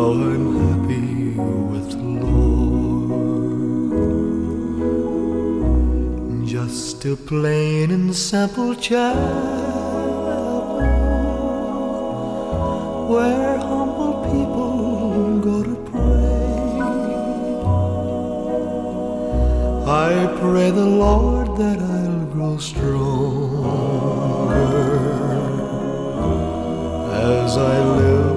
Now I'm happy with the Lord. Just a plain and simple chapel where humble people go to pray. I pray the Lord that I'll grow strong